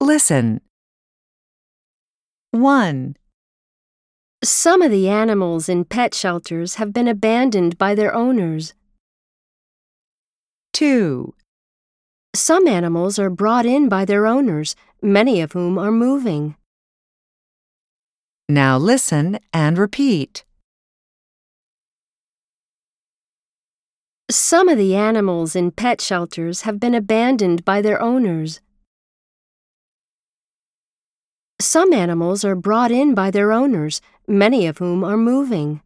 Listen. 1, Some of the animals in pet shelters have been abandoned by their owners. 2, Some animals are brought in by their owners, many of whom are moving. Now listen and repeat. Some of the animals in pet shelters have been abandoned by their owners. Some animals are brought in by their owners, many of whom are moving.